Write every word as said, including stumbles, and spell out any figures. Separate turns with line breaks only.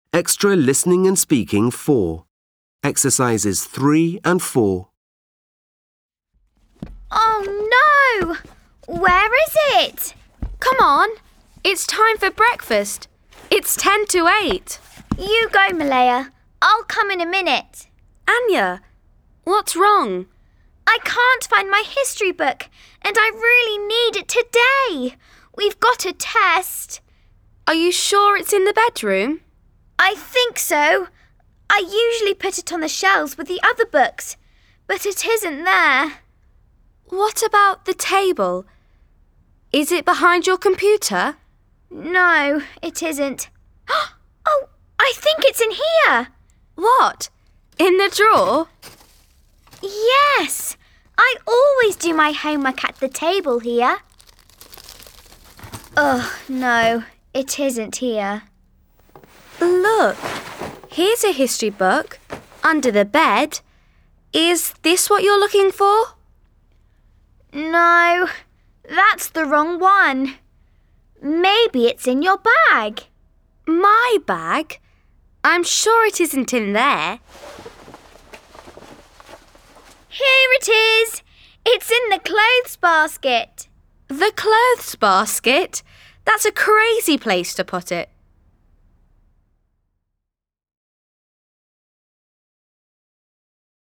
Extra listening and speaking four. Exercises three and four.
Oh no! Where is it?
Come on, it's time for breakfast. It's ten to eight.
You go, Malaya. I'll come in a minute.
Anya, what's wrong?
I can't find my history book, and I really need it today. We've got a test.
Are you sure it's in the bedroom?
I think so. I usually put it on the shelves with the other books, but it isn't there.
What about the table? Is it behind your computer?
No, it isn't. Oh, I think it's in here.
What? In the drawer?
Yes. I always do my homework at the table here. Oh, no, it isn't here.
Look, here's a history book under the bed. Is this what you're looking for?
No, that's the wrong one. Maybe it's in your bag.
My bag? I'm sure it isn't in there.
Here it is. It's in the clothes basket.
The clothes basket? That's a crazy place to put it.